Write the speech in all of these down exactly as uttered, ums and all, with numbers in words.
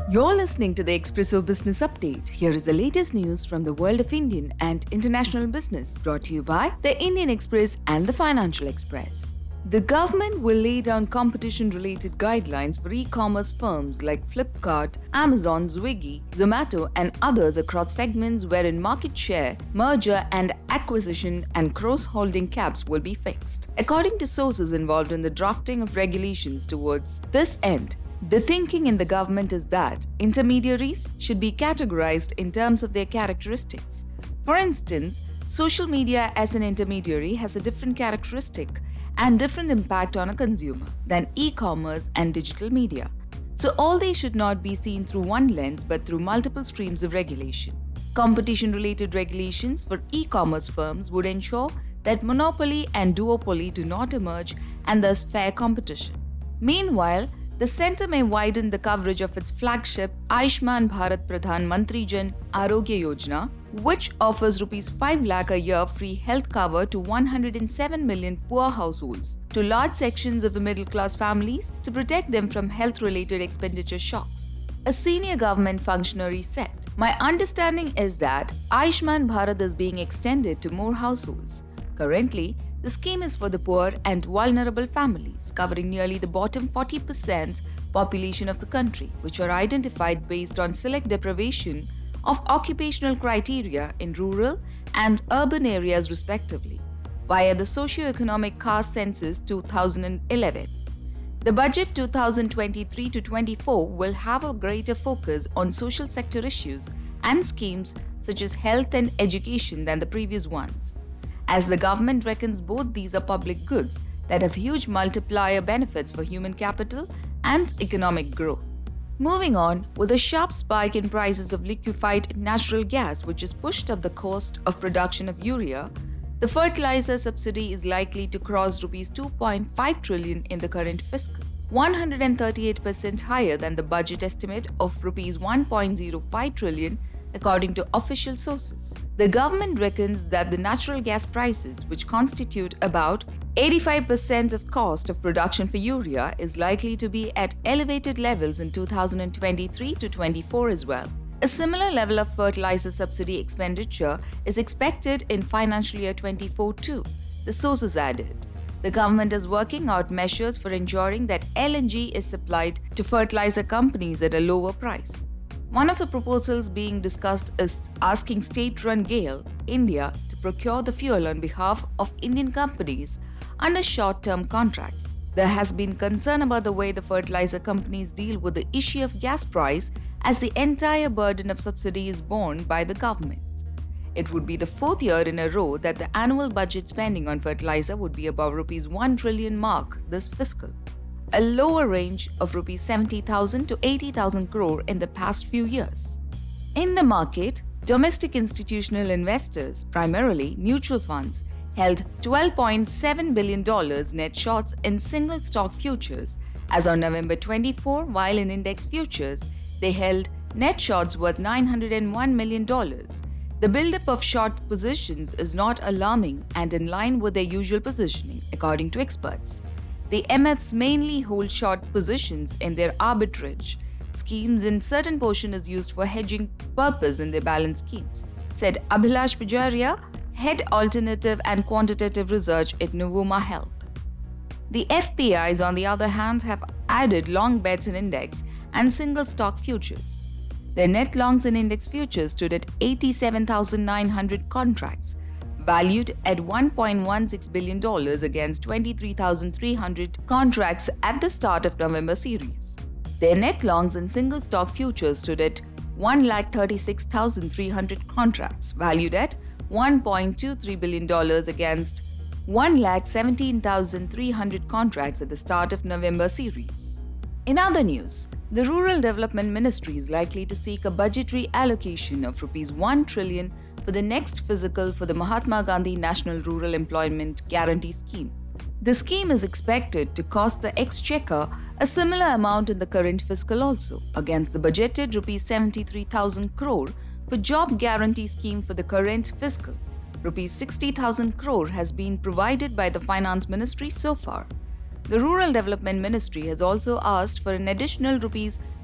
You're listening to the Expresso Business Update. Here is the latest news from the world of Indian and international business, brought to you by the Indian Express and the Financial Express. The government will lay down competition-related guidelines for e-commerce firms like Flipkart, Amazon, Swiggy, Zomato and others across segments wherein market share, merger and acquisition and cross-holding caps will be fixed. According to sources involved in the drafting of regulations towards this end, the thinking in the government is that intermediaries should be categorized in terms of their characteristics. For instance, social media as an intermediary has a different characteristic and different impact on a consumer than e-commerce and digital media. So all they should not be seen through one lens but through multiple streams of regulation. Competition-related regulations for e-commerce firms would ensure that monopoly and duopoly do not emerge and thus fair competition. Meanwhile, the centre may widen the coverage of its flagship Ayushman Bharat Pradhan Mantri Jan Arogya Yojana, which offers rupees five lakh a year free health cover to one hundred seven million poor households, to large sections of the middle-class families to protect them from health-related expenditure shocks. A senior government functionary said, "My understanding is that Ayushman Bharat is being extended to more households. Currently, the scheme is for the poor and vulnerable families, covering nearly the bottom forty percent population of the country, which are identified based on select deprivation of occupational criteria in rural and urban areas respectively, via the Socio-Economic Caste Census two thousand eleven. The budget twenty twenty-three to twenty-four will have a greater focus on social sector issues and schemes such as health and education than the previous ones, as the government reckons both these are public goods that have huge multiplier benefits for human capital and economic growth." Moving on, with a sharp spike in prices of liquefied natural gas which has pushed up the cost of production of urea, the fertilizer subsidy is likely to cross rupees two point five trillion in the current fiscal, one hundred thirty-eight percent higher than the budget estimate of rupees one point zero five trillion according to official sources. The government reckons that the natural gas prices, which constitute about eighty-five percent of cost of production for urea, is likely to be at elevated levels in two thousand twenty-three to twenty-four as well. A similar level of fertilizer subsidy expenditure is expected in financial year twenty-four too, the sources added. The government is working out measures for ensuring that L N G is supplied to fertilizer companies at a lower price. One of the proposals being discussed is asking state-run GAIL, India, to procure the fuel on behalf of Indian companies under short-term contracts. There has been concern about the way the fertilizer companies deal with the issue of gas price, as the entire burden of subsidy is borne by the government. It would be the fourth year in a row that the annual budget spending on fertilizer would be above rupees one trillion mark this fiscal, a lower range of rupees seventy thousand to eighty thousand crore in the past few years. In the market, domestic institutional investors, primarily mutual funds, held twelve point seven billion dollars net shorts in single stock futures as on November twenty-fourth, while in index futures, they held net shorts worth nine hundred one million dollars. The buildup of short positions is not alarming and in line with their usual positioning, according to experts. The M Fs mainly hold short positions in their arbitrage schemes, and certain portion is used for hedging purpose in their balance schemes, said Abhilash Pujaria, Head Alternative and Quantitative Research at Novuma Health. The F P Is, on the other hand, have added long bets in index and single stock futures. Their net longs in index futures stood at eighty-seven thousand nine hundred contracts, valued at one point one six billion dollars against twenty-three thousand three hundred contracts at the start of November series. Their net longs in single stock futures stood at one lakh thirty-six thousand three hundred contracts, valued at one point two three billion dollars against one lakh seventeen thousand three hundred contracts at the start of November series. In other news, the Rural Development Ministry is likely to seek a budgetary allocation of rupees one trillion for the next fiscal for the Mahatma Gandhi National Rural Employment Guarantee Scheme. The scheme is expected to cost the Exchequer a similar amount in the current fiscal also, against the budgeted rupees seventy-three thousand crore for Job Guarantee Scheme for the current fiscal. Rupees sixty thousand crore has been provided by the Finance Ministry so far. The Rural Development Ministry has also asked for an additional rupees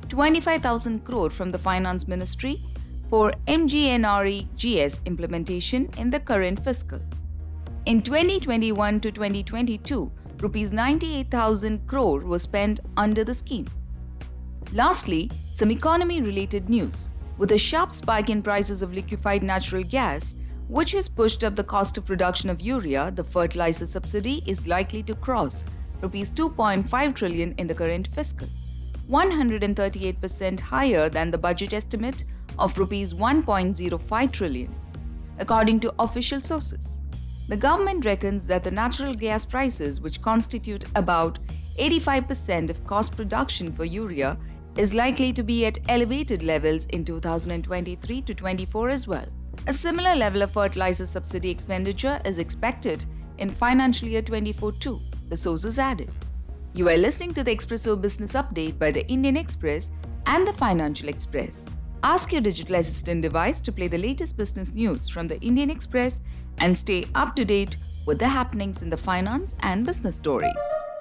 twenty-five thousand crore from the Finance Ministry for M G N R E G S implementation in the current fiscal. In twenty twenty-one to twenty twenty-two, rupees ninety-eight thousand crore was spent under the scheme. Lastly, some economy-related news. With a sharp spike in prices of liquefied natural gas, which has pushed up the cost of production of urea, the fertilizer subsidy is likely to cross rupees two point five trillion in the current fiscal, one hundred thirty-eight percent higher than the budget estimate of rupees one point zero five trillion, according to official sources. The government reckons that the natural gas prices, which constitute about eighty-five percent of cost production for urea, is likely to be at elevated levels in two thousand twenty-three to twenty-four as well. A similar level of fertilizer subsidy expenditure is expected in financial year twenty-four too, the sources added. You are listening to the Expresso Business Update by the Indian Express and the Financial Express. Ask your digital assistant device to play the latest business news from the Indian Express and stay up to date with the happenings in the finance and business stories.